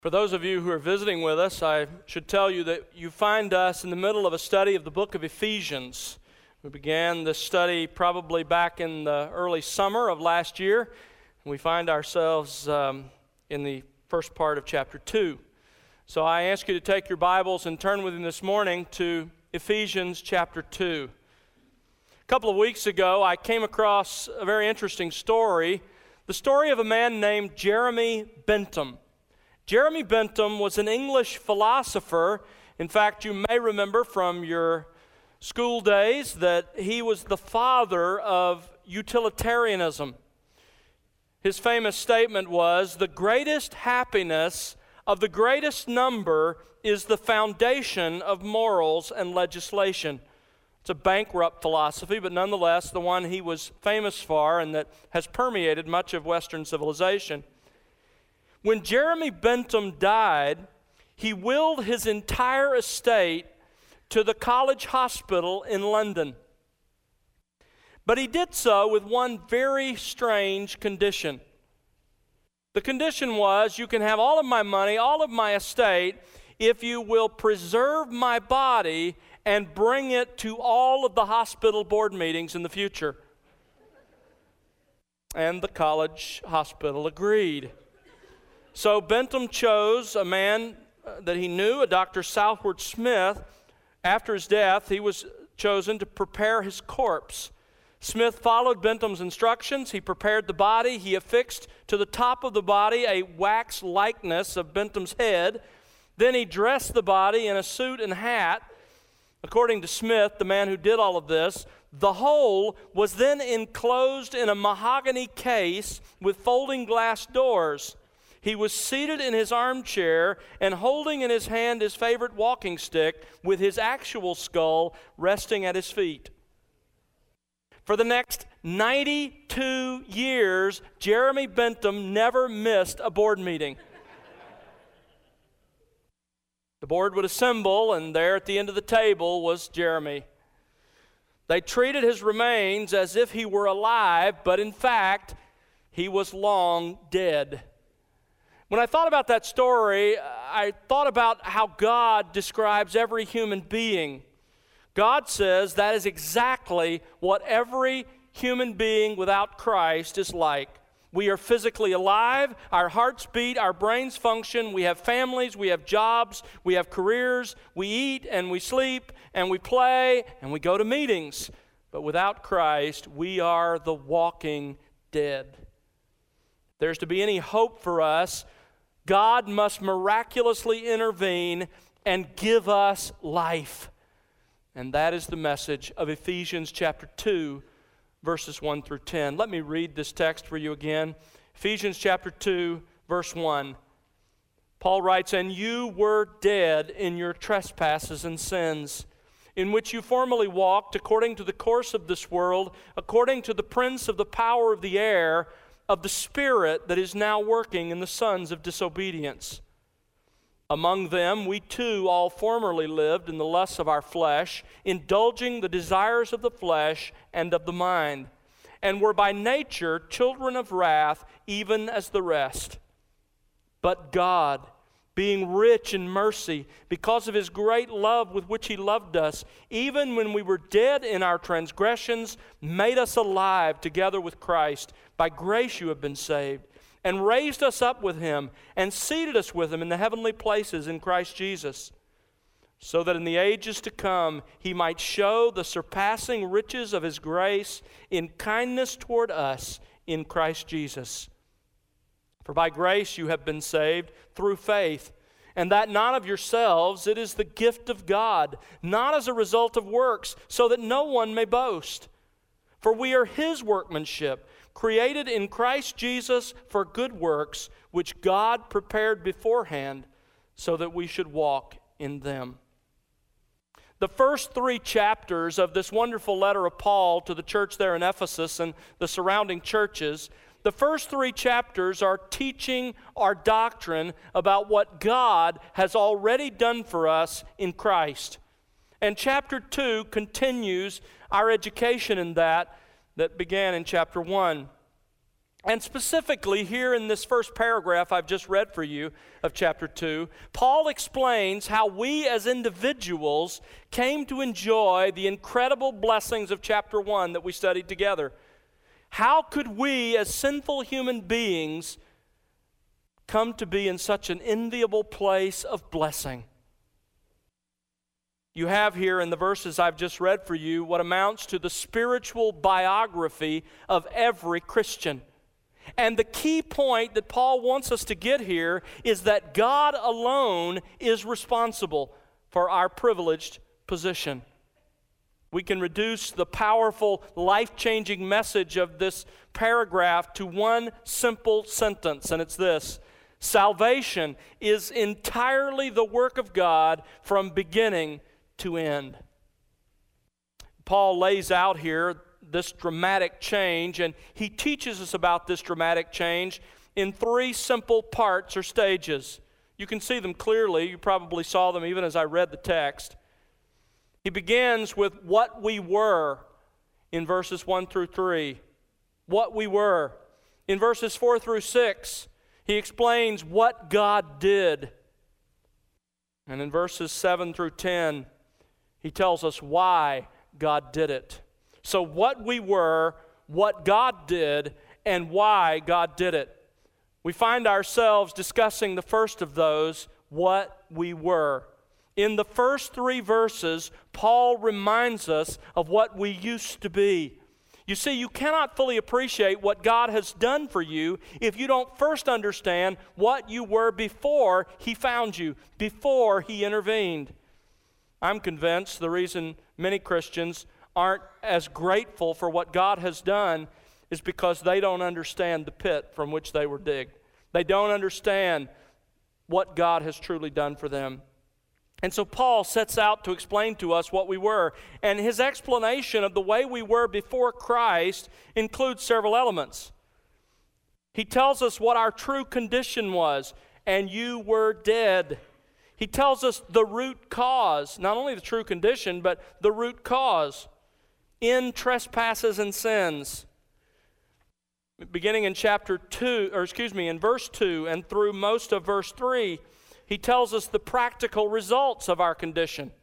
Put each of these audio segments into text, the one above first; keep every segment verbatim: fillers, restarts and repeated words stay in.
For those of you who are visiting with us, I should tell you that you find us in the middle of a study of the book of Ephesians. We began this study probably back in the early summer of last year, and we find ourselves um, in the first part of chapter two. So I ask you to take your Bibles and turn with me this morning to Ephesians chapter two. A couple of weeks ago, I came across a very interesting story, the story of a man named Jeremy Bentham. Jeremy Bentham was an English philosopher. In fact, you may remember from your school days that he was the father of utilitarianism. His famous statement was, "The greatest happiness of the greatest number is the foundation of morals and legislation." It's a bankrupt philosophy, but nonetheless the one he was famous for and that has permeated much of Western civilization. When Jeremy Bentham died, he willed his entire estate to the College Hospital in London. But he did so with one very strange condition. The condition was, you can have all of my money, all of my estate, if you will preserve my body and bring it to all of the hospital board meetings in the future. And the College Hospital agreed. So Bentham chose a man that he knew, a Doctor Southward Smith. After his death, he was chosen to prepare his corpse. Smith followed Bentham's instructions. He prepared the body. He affixed to the top of the body a wax likeness of Bentham's head. Then he dressed the body in a suit and hat. According to Smith, the man who did all of this, the whole was then enclosed in a mahogany case with folding glass doors. He was seated in his armchair and holding in his hand his favorite walking stick with his actual skull resting at his feet. For the next ninety-two years, Jeremy Bentham never missed a board meeting. The board would assemble, and there at the end of the table was Jeremy. They treated his remains as if he were alive, but in fact, he was long dead. When I thought about that story, I thought about how God describes every human being. God says that is exactly what every human being without Christ is like. We are physically alive, our hearts beat, our brains function, we have families, we have jobs, we have careers, we eat and we sleep and we play and we go to meetings. But without Christ, we are the walking dead. If there's to be any hope for us, God must miraculously intervene and give us life. And that is the message of Ephesians chapter two, verses one through ten. Let me read this text for you again. Ephesians chapter two, verse one. Paul writes, "And you were dead in your trespasses and sins, in which you formerly walked according to the course of this world, according to the prince of the power of the air, of the spirit that is now working in the sons of disobedience. Among them we too all formerly lived in the lusts of our flesh, indulging the desires of the flesh and of the mind, and were by nature children of wrath, even as the rest. But God, being rich in mercy, because of his great love with which he loved us, even when we were dead in our transgressions, made us alive together with Christ. By grace you have been saved, and raised us up with him, and seated us with him in the heavenly places in Christ Jesus, so that in the ages to come he might show the surpassing riches of his grace in kindness toward us in Christ Jesus. For by grace you have been saved through faith, and that not of yourselves, it is the gift of God, not as a result of works, so that no one may boast. For we are his workmanship, created in Christ Jesus for good works, which God prepared beforehand so that we should walk in them." The first three chapters of this wonderful letter of Paul to the church there in Ephesus and the surrounding churches, the first three chapters are teaching our doctrine about what God has already done for us in Christ. And chapter two continues our education in that that began in chapter one. And specifically here in this first paragraph I've just read for you of chapter two, Paul explains how we as individuals came to enjoy the incredible blessings of chapter one that we studied together. How could we as sinful human beings come to be in such an enviable place of blessing? You have here in the verses I've just read for you what amounts to the spiritual biography of every Christian. And the key point that Paul wants us to get here is that God alone is responsible for our privileged position. We can reduce the powerful, life-changing message of this paragraph to one simple sentence, and it's this: salvation is entirely the work of God from beginning to end. Paul lays out here this dramatic change, and he teaches us about this dramatic change in three simple parts or stages. You can see them clearly. You probably saw them even as I read the text. He begins with what we were in verses one through three. What we were. In verses four through six, he explains what God did. And in verses seven through ten, he tells us why God did it. So what we were, what God did, and why God did it. We find ourselves discussing the first of those, what we were. In the first three verses, Paul reminds us of what we used to be. You see, you cannot fully appreciate what God has done for you if you don't first understand what you were before He found you, before He intervened. I'm convinced the reason many Christians aren't as grateful for what God has done is because they don't understand the pit from which they were digged. They don't understand what God has truly done for them. And so Paul sets out to explain to us what we were. And his explanation of the way we were before Christ includes several elements. He tells us what our true condition was, and you were dead. He tells us the root cause, not only the true condition, but the root cause. In trespasses and sins. Beginning in chapter two, or excuse me, in verse two and through most of verse three, he tells us the practical results of our condition.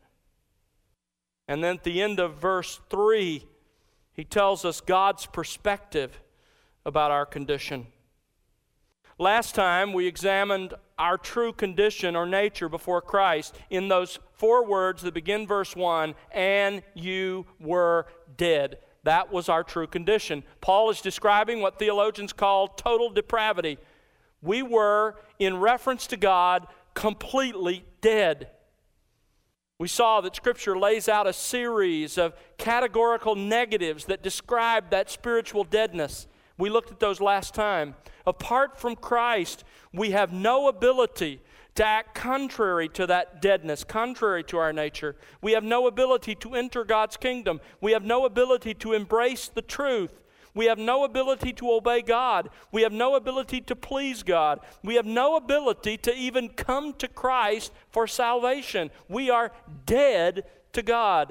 And then at the end of verse three, he tells us God's perspective about our condition. Last time we examined our true condition or nature before Christ in those four words that begin verse one, and you were dead. That was our true condition. Paul is describing what theologians call total depravity. We were, in reference to God, completely dead. We saw that Scripture lays out a series of categorical negatives that describe that spiritual deadness. We looked at those last time. Apart from Christ, we have no ability to act contrary to that deadness, contrary to our nature. We have no ability to enter God's kingdom. We have no ability to embrace the truth. We have no ability to obey God. We have no ability to please God. We have no ability to even come to Christ for salvation. We are dead to God.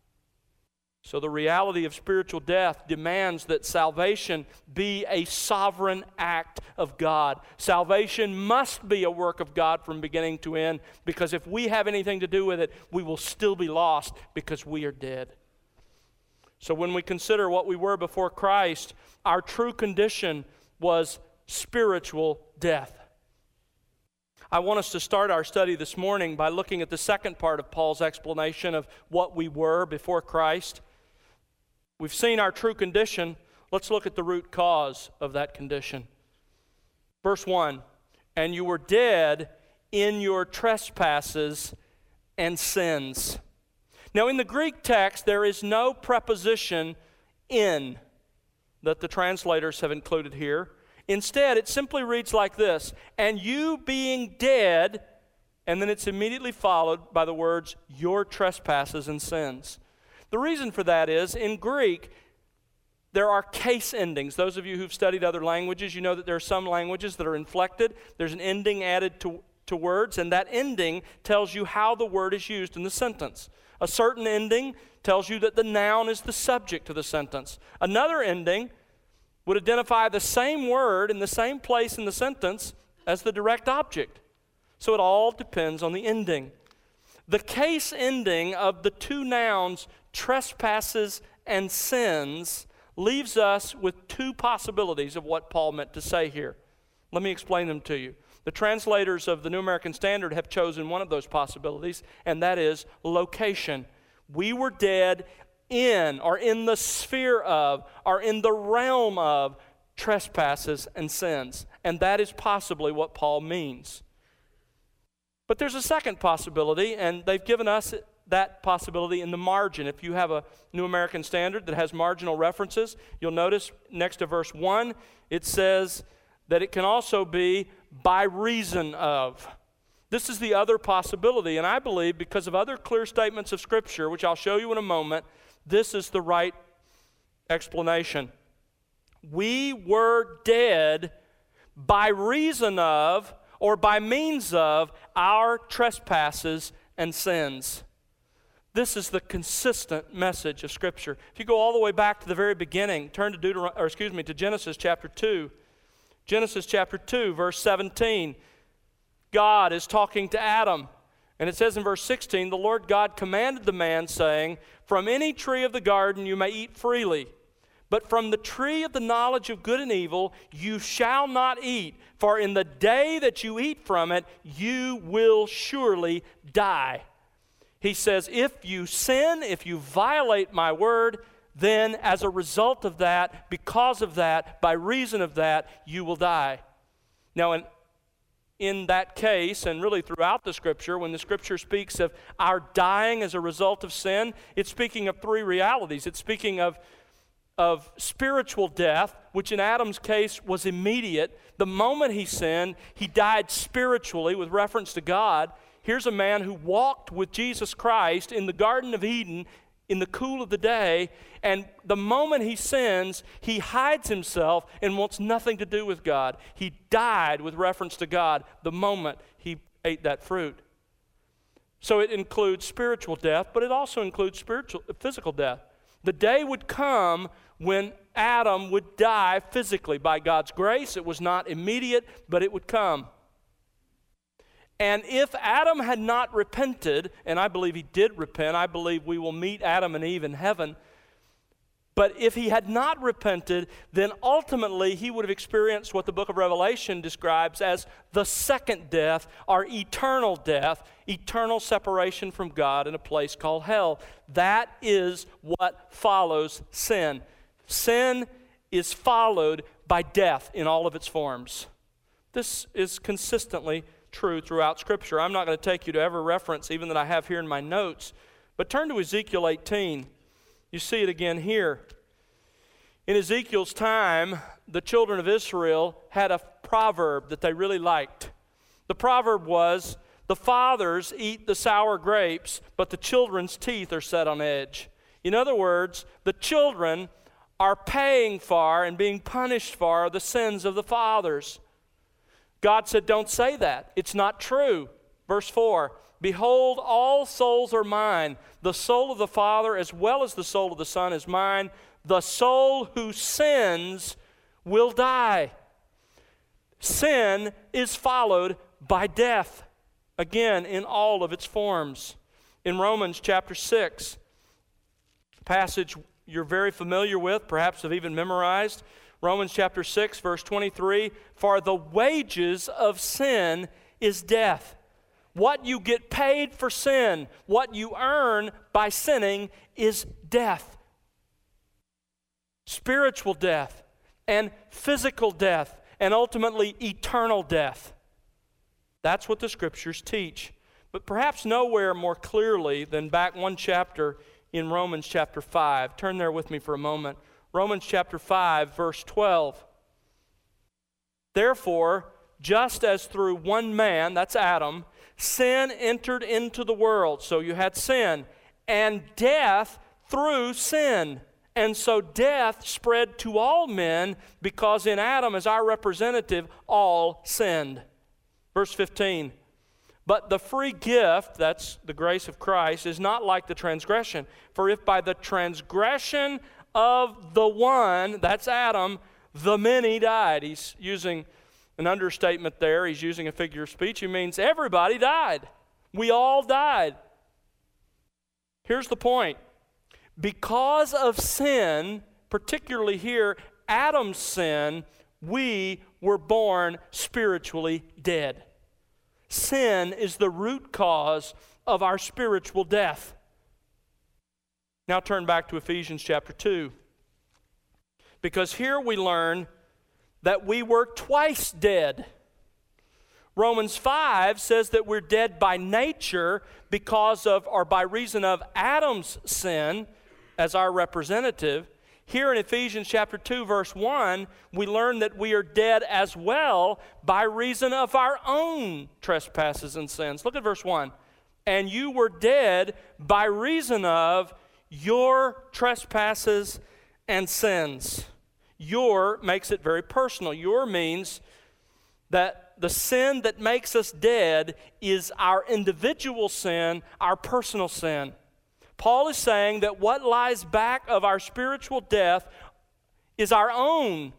So the reality of spiritual death demands that salvation be a sovereign act of God. Salvation must be a work of God from beginning to end, because if we have anything to do with it, we will still be lost because we are dead. So when we consider what we were before Christ, our true condition was spiritual death. I want us to start our study this morning by looking at the second part of Paul's explanation of what we were before Christ. We've seen our true condition. Let's look at the root cause of that condition. Verse one, and you were dead in your trespasses and sins. Now in the Greek text, there is no preposition in that the translators have included here. Instead, it simply reads like this, and you being dead, and then it's immediately followed by the words, your trespasses and sins. The reason for that is, in Greek, there are case endings. Those of you who've studied other languages, you know that there are some languages that are inflected. There's an ending added to, to words, and that ending tells you how the word is used in the sentence. A certain ending tells you that the noun is the subject to the sentence. Another ending would identify the same word in the same place in the sentence as the direct object. So it all depends on the ending. The case ending of the two nouns, trespasses and sins, leaves us with two possibilities of what Paul meant to say here. Let me explain them to you. The translators of the New American Standard have chosen one of those possibilities, and that is location. We were dead in, or in the sphere of, or in the realm of trespasses and sins. And that is possibly what Paul means. But there's a second possibility, and they've given us that possibility in the margin. If you have a New American Standard that has marginal references, you'll notice next to verse one, it says that it can also be by reason of. This is the other possibility, and I believe because of other clear statements of Scripture, which I'll show you in a moment, this is the right explanation. We were dead by reason of, or by means of, our trespasses and sins. This is the consistent message of Scripture. If you go all the way back to the very beginning, turn to Deuteron- or excuse me, to Genesis chapter two. Genesis chapter two, verse seventeen. God is talking to Adam. And it says in verse sixteen, the Lord God commanded the man, saying, from any tree of the garden you may eat freely, but from the tree of the knowledge of good and evil you shall not eat, for in the day that you eat from it, you will surely die. He says, if you sin, if you violate my word, then as a result of that, because of that, by reason of that, you will die. Now, in In that case, and really throughout the Scripture, when the Scripture speaks of our dying as a result of sin, it's speaking of three realities. It's speaking of, of spiritual death, which in Adam's case was immediate. The moment he sinned, he died spiritually with reference to God. Here's a man who walked with Jesus Christ in the Garden of Eden in the cool of the day, and the moment he sins, he hides himself and wants nothing to do with God. He died with reference to God the moment he ate that fruit. So it includes spiritual death, but it also includes spiritual, physical death. The day would come when Adam would die physically by God's grace. It was not immediate, but it would come. And if Adam had not repented, and I believe he did repent, I believe we will meet Adam and Eve in heaven, but if he had not repented, then ultimately he would have experienced what the book of Revelation describes as the second death, or eternal death, eternal separation from God in a place called hell. That is what follows sin. Sin is followed by death in all of its forms. This is consistently true throughout Scripture. I'm not going to take you to every reference, even that I have here in my notes, but turn to Ezekiel eighteen. You see it again here. In Ezekiel's time, the children of Israel had a proverb that they really liked. The proverb was, the fathers eat the sour grapes, but the children's teeth are set on edge. In other words, the children are paying for and being punished for the sins of the fathers. God said, don't say that. It's not true. Verse four, behold, all souls are mine. The soul of the Father as well as the soul of the Son is mine. The soul who sins will die. Sin is followed by death, again, in all of its forms. In Romans chapter six, passage you're very familiar with, perhaps have even memorized, Romans chapter six, verse twenty-three, for the wages of sin is death. What you get paid for sin, what you earn by sinning is death. Spiritual death and physical death and ultimately eternal death. That's what the Scriptures teach. But perhaps nowhere more clearly than back one chapter in Romans chapter five. Turn there with me for a moment. Romans chapter five, verse twelve. Therefore, just as through one man, that's Adam, sin entered into the world. So you had sin, and death through sin. And so death spread to all men because in Adam, as our representative, all sinned. Verse fifteen. But the free gift, that's the grace of Christ, is not like the transgression. For if by the transgression of the one, that's Adam, the many died. He's using an understatement there. He's using a figure of speech. He means everybody died. We all died. Here's the point. Because of sin, particularly here, Adam's sin, we were born spiritually dead. Sin is the root cause of our spiritual death. Now turn back to Ephesians chapter two. Because here we learn that we were twice dead. Romans five says that we're dead by nature because of, or by reason of Adam's sin as our representative. Here in Ephesians chapter two, verse one, we learn that we are dead as well by reason of our own trespasses and sins. Look at verse one. And you were dead by reason of your trespasses and sins. Your makes it very personal. Your means that the sin that makes us dead is our individual sin, our personal sin. Paul is saying that what lies back of our spiritual death is our own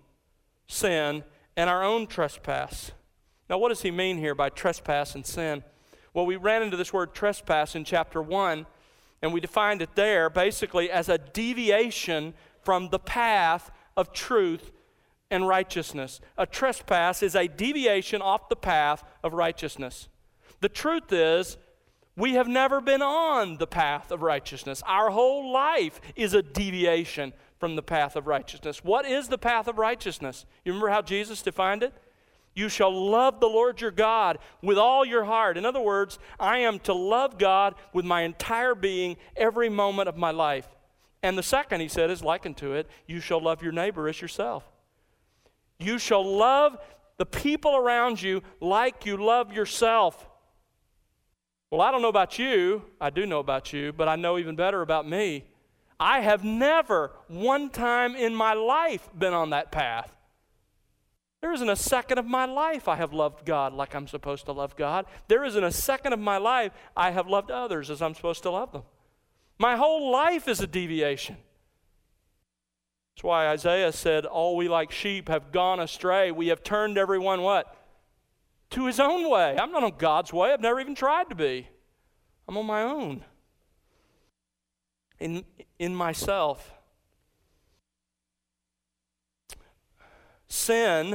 sin and our own trespass. Now, what does he mean here by trespass and sin? Well, we ran into this word trespass in chapter one, and we defined it there basically as a deviation from the path of truth and righteousness. A trespass is a deviation off the path of righteousness. The truth is, we have never been on the path of righteousness. Our whole life is a deviation from the path of righteousness. What is the path of righteousness? You remember how Jesus defined it? You shall love the Lord your God with all your heart. In other words, I am to love God with my entire being every moment of my life. And the second, he said, is likened to it. You shall love your neighbor as yourself. You shall love the people around you like you love yourself. Well, I don't know about you. I do know about you, but I know even better about me. I have never one time in my life been on that path. There isn't a second of my life I have loved God like I'm supposed to love God. There isn't a second of my life I have loved others as I'm supposed to love them. My whole life is a deviation. That's why Isaiah said, all we like sheep have gone astray. We have turned everyone what? To his own way. I'm not on God's way. I've never even tried to be. I'm on my own. In, in myself. Sin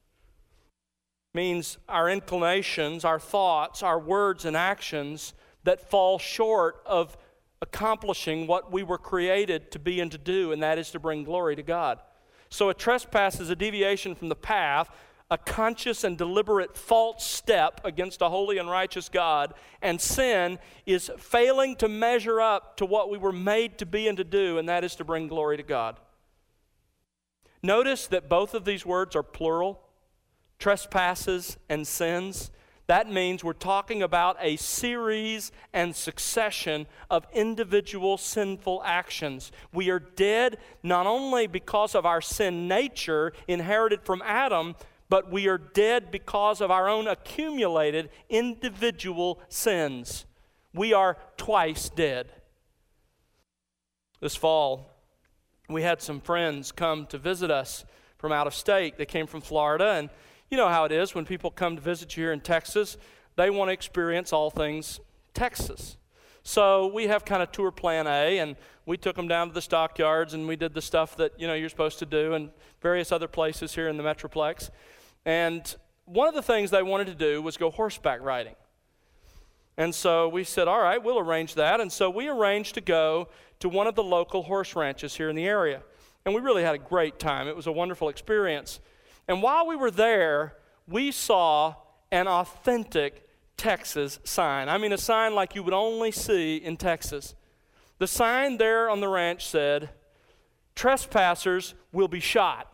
means our inclinations, our thoughts, our words and actions that fall short of accomplishing what we were created to be and to do, and that is to bring glory to God. So a trespass is a deviation from the path, a conscious and deliberate false step against a holy and righteous God, and sin is failing to measure up to what we were made to be and to do, and that is to bring glory to God. Notice that both of these words are plural, trespasses and sins. That means we're talking about a series and succession of individual sinful actions. We are dead not only because of our sin nature inherited from Adam, but we are dead because of our own accumulated individual sins. We are twice dead. This fall, we had some friends come to visit us from out of state. They came from Florida, and you know how it is when people come to visit you here in Texas, they want to experience all things Texas. So we have kind of tour plan A, and we took them down to the stockyards, and we did the stuff that, you know, you're supposed to do, and various other places here in the Metroplex. And one of the things they wanted to do was go horseback riding. And so we said, all right, we'll arrange that. And so we arranged to go to one of the local horse ranches here in the area. And we really had a great time. It was a wonderful experience. And while we were there, we saw an authentic Texas sign. I mean, a sign like you would only see in Texas. The sign there on the ranch said, trespassers will be shot.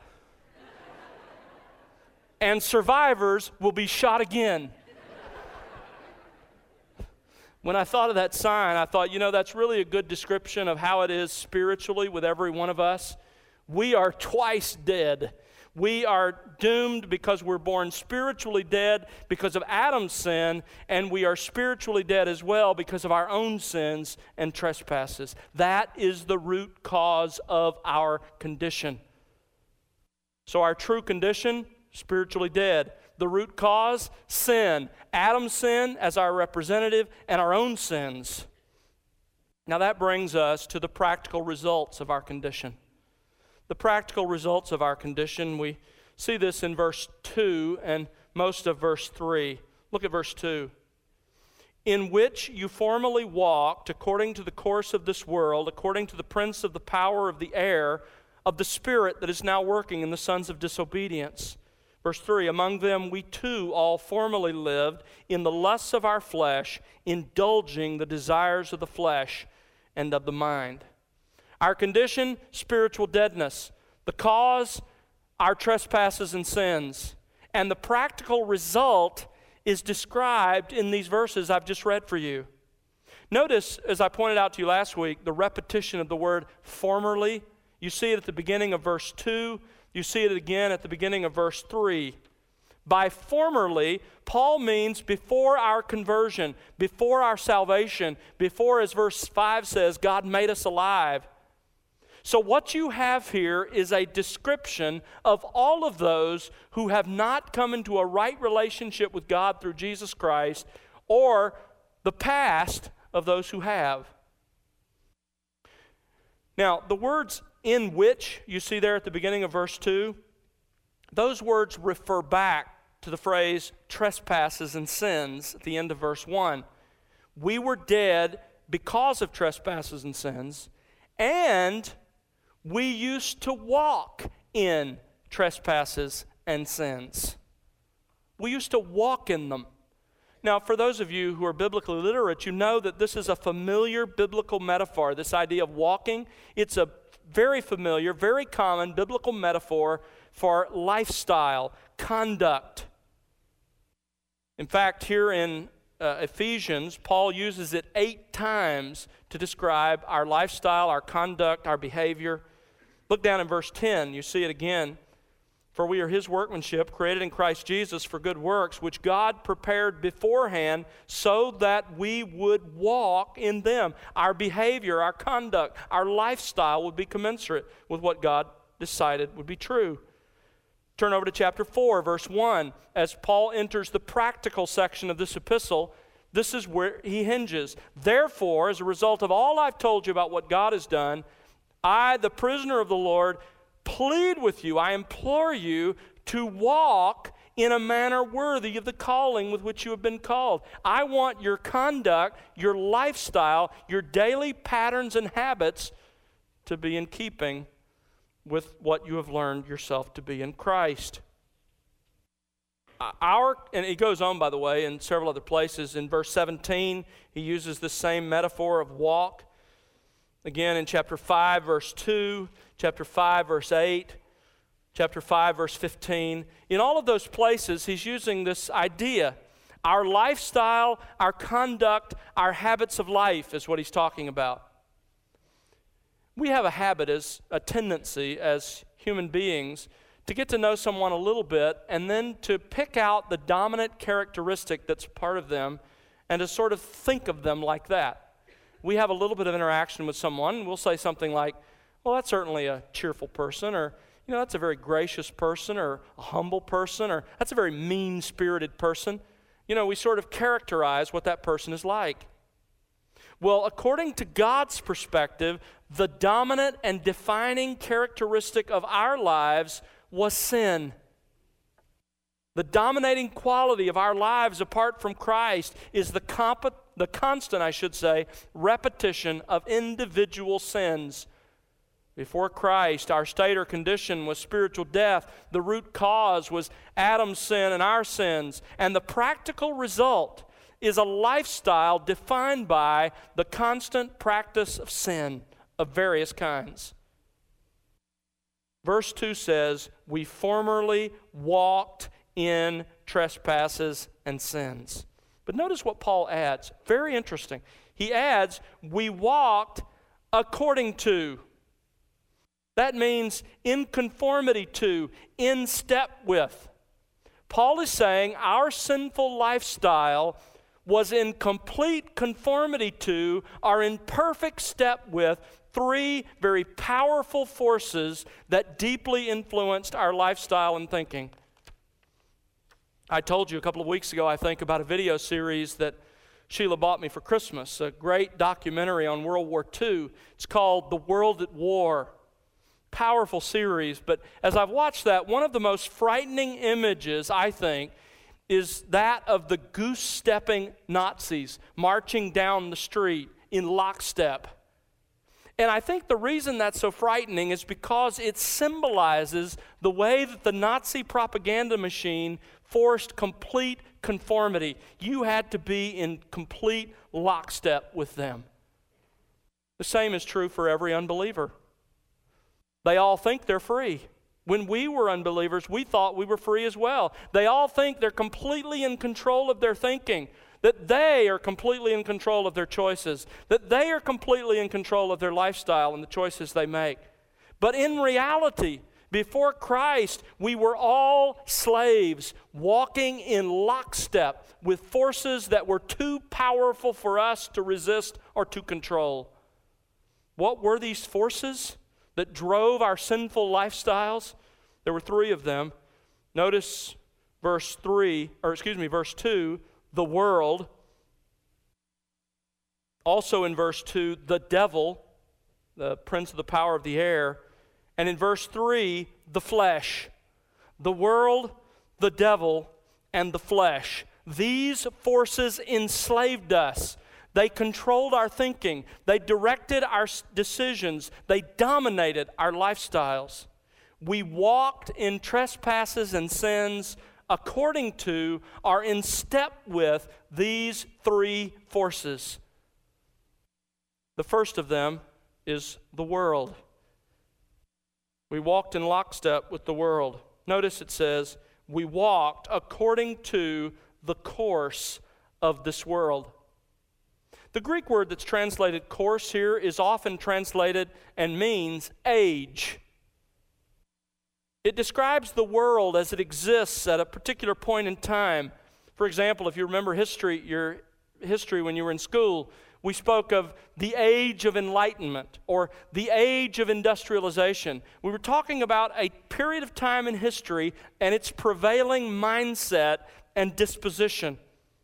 And survivors will be shot again. When I thought of that sign, I thought, you know, that's really a good description of how it is spiritually with every one of us. We are twice dead. We are doomed because we're born spiritually dead because of Adam's sin, and we are spiritually dead as well because of our own sins and trespasses. That is the root cause of our condition. So our true condition, spiritually dead. The root cause, sin. Adam's sin as our representative and our own sins. Now that brings us to the practical results of our condition. The practical results of our condition, we see this in verse two and most of verse three. Look at verse two. In which you formerly walked according to the course of this world, according to the prince of the power of the air, of the spirit that is now working in the sons of disobedience. Verse three, among them we too all formerly lived in the lusts of our flesh, indulging the desires of the flesh and of the mind. Our condition, spiritual deadness. The cause, our trespasses and sins. And the practical result is described in these verses I've just read for you. Notice, as I pointed out to you last week, the repetition of the word formerly. You see it at the beginning of verse two. You see it again at the beginning of verse three. By formerly, Paul means before our conversion, before our salvation, before, as verse five says, God made us alive. So what you have here is a description of all of those who have not come into a right relationship with God through Jesus Christ, or the past of those who have. Now, the words in which you see there at the beginning of verse two, those words refer back to the phrase trespasses and sins at the end of verse one. We were dead because of trespasses and sins, and we used to walk in trespasses and sins. We used to walk in them. Now, for those of you who are biblically literate, you know that this is a familiar biblical metaphor, this idea of walking. It's a very familiar, very common biblical metaphor for lifestyle, conduct. In fact, here in uh, Ephesians, Paul uses it eight times to describe our lifestyle, our conduct, our behavior. Look down in verse ten, you see it again. For we are his workmanship, created in Christ Jesus for good works, which God prepared beforehand so that we would walk in them. Our behavior, our conduct, our lifestyle would be commensurate with what God decided would be true. Turn over to chapter four, verse one. As Paul enters the practical section of this epistle, this is where he hinges. Therefore, as a result of all I've told you about what God has done, I, the prisoner of the Lord, plead with you, I implore you to walk in a manner worthy of the calling with which you have been called. I want your conduct, your lifestyle, your daily patterns and habits to be in keeping with what you have learned yourself to be in Christ. Our, and he goes on, by the way, in several other places. In verse seventeen, he uses the same metaphor of walk. Again, in chapter five, verse two, chapter five, verse eight, chapter five, verse fifteen. In all of those places, he's using this idea. Our lifestyle, our conduct, our habits of life is what he's talking about. We have a habit, as a tendency as human beings, to get to know someone a little bit and then to pick out the dominant characteristic that's part of them and to sort of think of them like that. We have a little bit of interaction with someone, and we'll say something like, well, that's certainly a cheerful person, or, you know, that's a very gracious person, or a humble person, or that's a very mean-spirited person. You know, we sort of characterize what that person is like. Well, according to God's perspective, the dominant and defining characteristic of our lives was sin. The dominating quality of our lives apart from Christ is the comp- the constant, I should say, repetition of individual sins. Before Christ, our state or condition was spiritual death. The root cause was Adam's sin and our sins. And the practical result is a lifestyle defined by the constant practice of sin of various kinds. Verse two says, we formerly walked in trespasses and sins. But notice what Paul adds. Very interesting. He adds, we walked according to. That means in conformity to, in step with. Paul is saying our sinful lifestyle was in complete conformity to, or in perfect step with, three very powerful forces that deeply influenced our lifestyle and thinking. I told you a couple of weeks ago, I think, about a video series that Sheila bought me for Christmas, a great documentary on World War Two. It's called The World at War. Powerful series, but as I've watched that, one of the most frightening images, I think, is that of the goose-stepping Nazis marching down the street in lockstep. And I think the reason that's so frightening is because it symbolizes the way that the Nazi propaganda machine forced complete conformity. You had to be in complete lockstep with them. The same is true for every unbeliever. They all think they're free. When we were unbelievers, we thought we were free as well. They all think they're completely in control of their thinking, that they are completely in control of their choices, that they are completely in control of their lifestyle and the choices they make. But in reality, before Christ, we were all slaves, walking in lockstep with forces that were too powerful for us to resist or to control. What were these forces that drove our sinful lifestyles? There were three of them. Notice verse three, or excuse me, verse two, the world. Also in verse two, the devil, the prince of the power of the air. And in verse three, the flesh. The world, the devil, and the flesh. These forces enslaved us. They controlled our thinking. They directed our decisions. They dominated our lifestyles. We walked in trespasses and sins according to, or in step with, these three forces. The first of them is the world. We walked in lockstep with the world. Notice it says, we walked according to the course of this world. The Greek word that's translated course here is often translated and means age. It describes the world as it exists at a particular point in time. For example, if you remember history, your history when you were in school, we spoke of the age of enlightenment or the age of industrialization. We were talking about a period of time in history and its prevailing mindset and disposition.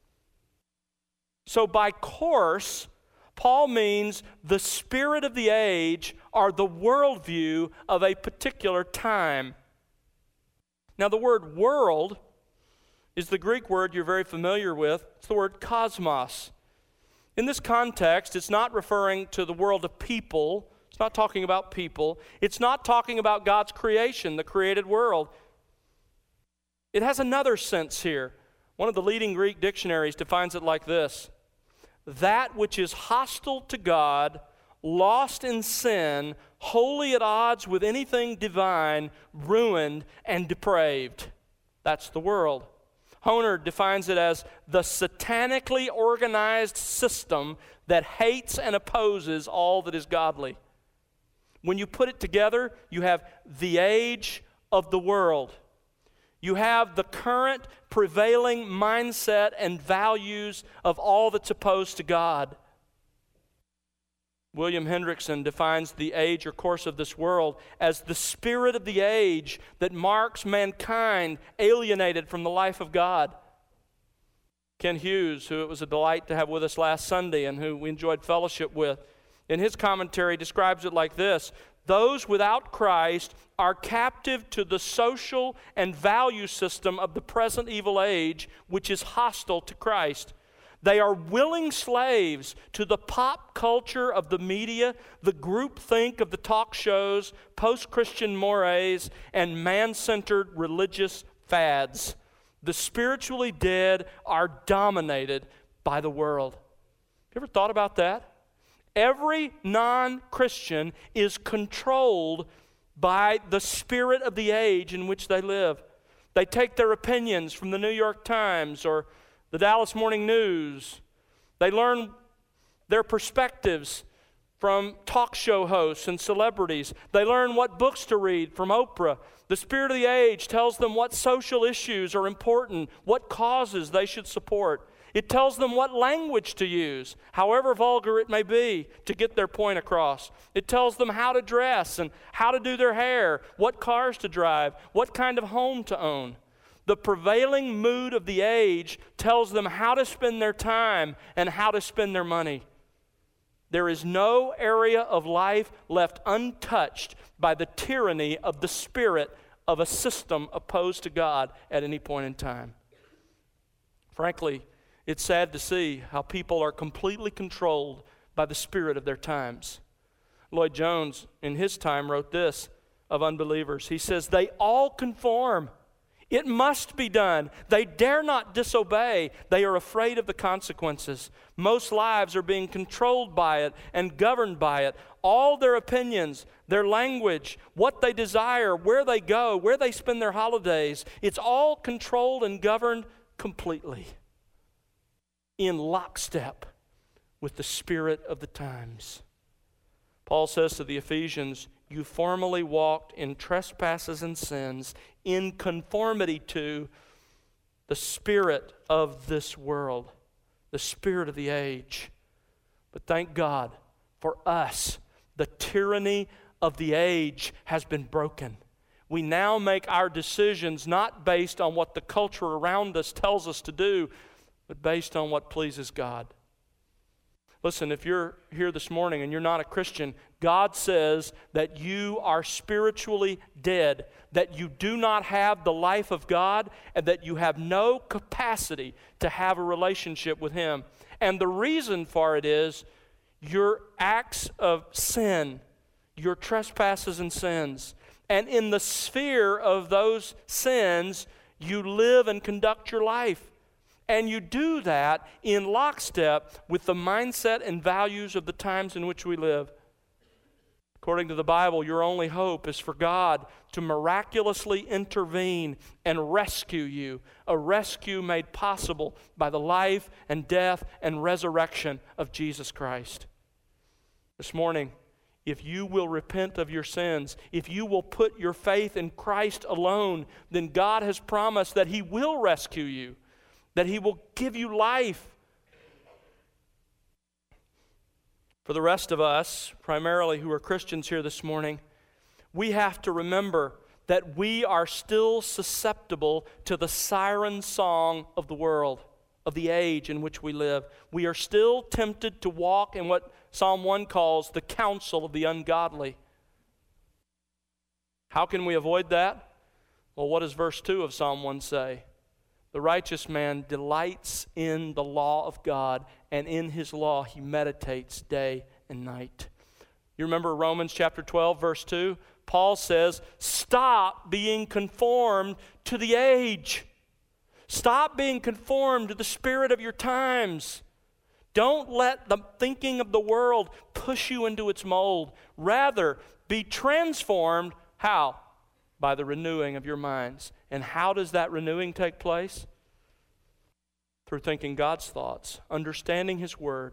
So by course, Paul means the spirit of the age or the worldview of a particular time. Now the word world is the Greek word you're very familiar with. It's the word cosmos. In this context, it's not referring to the world of people. It's not talking about people. It's not talking about God's creation, the created world. It has another sense here. One of the leading Greek dictionaries defines it like this: that which is hostile to God, lost in sin, wholly at odds with anything divine, ruined and depraved. That's the world. Honer defines it as the satanically organized system that hates and opposes all that is godly. When you put it together, you have the age of the world. You have the current prevailing mindset and values of all that's opposed to God. William Hendrickson defines the age or course of this world as the spirit of the age that marks mankind alienated from the life of God. Ken Hughes, who it was a delight to have with us last Sunday and who we enjoyed fellowship with, in his commentary describes it like this: those without Christ are captive to the social and value system of the present evil age, which is hostile to Christ. They are willing slaves to the pop culture of the media, the groupthink of the talk shows, post-Christian mores, and man-centered religious fads. The spiritually dead are dominated by the world. You ever thought about that? Every non-Christian is controlled by the spirit of the age in which they live. They take their opinions from the New York Times or the Dallas Morning News. They learn their perspectives from talk show hosts and celebrities. They learn what books to read from Oprah. The spirit of the age tells them what social issues are important, what causes they should support. It tells them what language to use, however vulgar it may be, to get their point across. It tells them how to dress and how to do their hair, what cars to drive, what kind of home to own. The prevailing mood of the age tells them how to spend their time and how to spend their money. There is no area of life left untouched by the tyranny of the spirit of a system opposed to God at any point in time. Frankly, it's sad to see how people are completely controlled by the spirit of their times. Lloyd Jones, in his time, wrote this of unbelievers. He says, they all conform. It must be done. They dare not disobey. They are afraid of the consequences. Most lives are being controlled by it and governed by it. All their opinions, their language, what they desire, where they go, where they spend their holidays, it's all controlled and governed completely in lockstep with the spirit of the times. Paul says to the Ephesians, you formerly walked in trespasses and sins in conformity to the spirit of this world, the spirit of the age. But thank God for us, the tyranny of the age has been broken. We now make our decisions not based on what the culture around us tells us to do, but based on what pleases God. Listen, if you're here this morning and you're not a Christian, God says that you are spiritually dead, that you do not have the life of God, and that you have no capacity to have a relationship with Him. And the reason for it is your acts of sin, your trespasses and sins. And in the sphere of those sins, you live and conduct your life. And you do that in lockstep with the mindset and values of the times in which we live. According to the Bible, your only hope is for God to miraculously intervene and rescue you, a rescue made possible by the life and death and resurrection of Jesus Christ. This morning, if you will repent of your sins, if you will put your faith in Christ alone, then God has promised that He will rescue you, that He will give you life. For the rest of us, primarily who are Christians here this morning, we have to remember that we are still susceptible to the siren song of the world, of the age in which we live. We are still tempted to walk in what Psalm one calls the counsel of the ungodly. How can we avoid that? Well, what does verse two of Psalm one say? The righteous man delights in the law of God, and in his law he meditates day and night. You remember Romans chapter twelve, verse two? Paul says, stop being conformed to the age. Stop being conformed to the spirit of your times. Don't let the thinking of the world push you into its mold. Rather, be transformed. How? By the renewing of your minds. And how does that renewing take place? Through thinking God's thoughts, understanding His Word,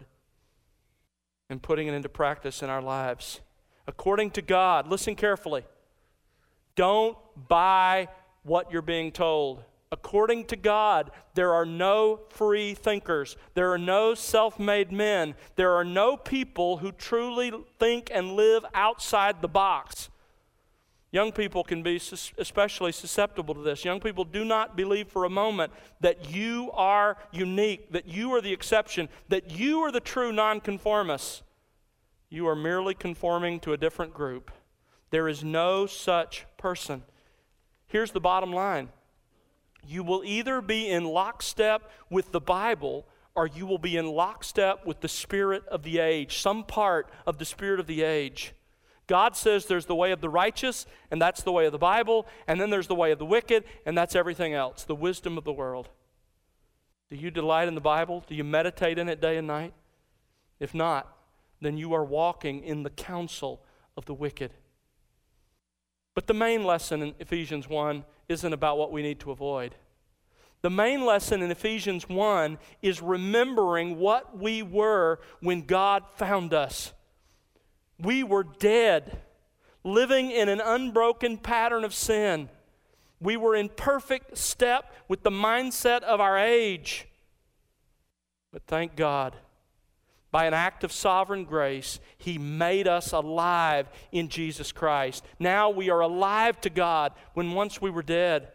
and putting it into practice in our lives. According to God, listen carefully. Don't buy what you're being told. According to God, there are no free thinkers. There are no self-made men. There are no people who truly think and live outside the box. Young people can be especially susceptible to this. Young people, do not believe for a moment that you are unique, that you are the exception, that you are the true nonconformist. You are merely conforming to a different group. There is no such person. Here's the bottom line. You will either be in lockstep with the Bible, or you will be in lockstep with the spirit of the age, some part of the spirit of the age. God says there's the way of the righteous, and that's the way of the Bible, and then there's the way of the wicked, and that's everything else, the wisdom of the world. Do you delight in the Bible? Do you meditate in it day and night? If not, then you are walking in the counsel of the wicked. But the main lesson in Ephesians one isn't about what we need to avoid. The main lesson in Ephesians one is remembering what we were when God found us. We were dead, living in an unbroken pattern of sin. We were in perfect step with the mindset of our age. But thank God, by an act of sovereign grace, He made us alive in Jesus Christ. Now we are alive to God when once we were dead.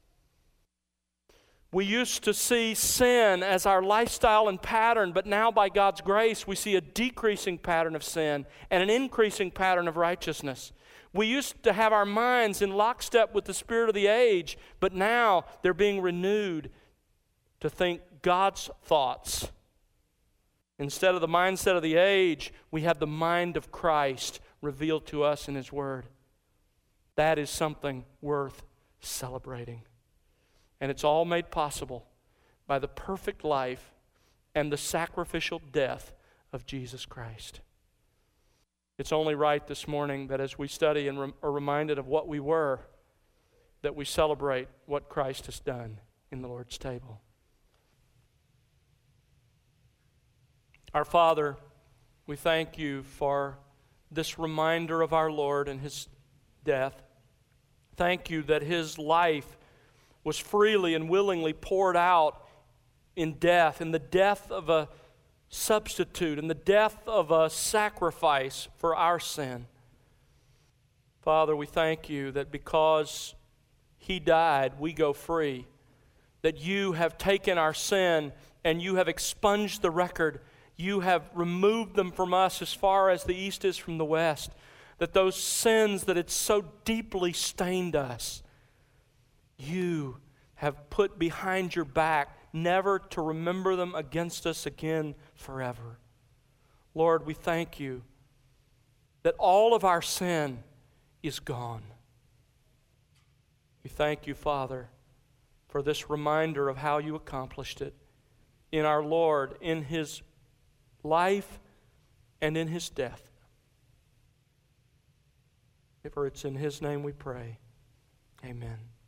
We used to see sin as our lifestyle and pattern, but now by God's grace we see a decreasing pattern of sin and an increasing pattern of righteousness. We used to have our minds in lockstep with the spirit of the age, but now they're being renewed to think God's thoughts. Instead of the mindset of the age, we have the mind of Christ revealed to us in His Word. That is something worth celebrating. And it's all made possible by the perfect life and the sacrificial death of Jesus Christ. It's only right this morning that as we study and re- are reminded of what we were, that we celebrate what Christ has done in the Lord's table. Our Father, we thank You for this reminder of our Lord and His death. Thank You that His life was freely and willingly poured out in death, in the death of a substitute, in the death of a sacrifice for our sin. Father, we thank You that because He died, we go free, that You have taken our sin and You have expunged the record. You have removed them from us as far as the east is from the west, that those sins that had so deeply stained us, You have put behind Your back, never to remember them against us again forever. Lord, we thank You that all of our sin is gone. We thank You, Father, for this reminder of how You accomplished it in our Lord, in His life and in His death. For it's in His name we pray. Amen.